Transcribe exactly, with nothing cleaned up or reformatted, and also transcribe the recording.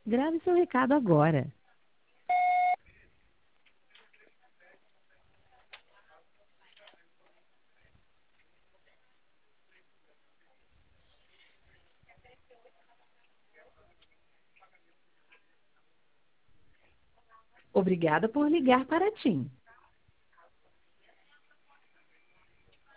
Grave seu recado agora. Obrigada por ligar para a TIM.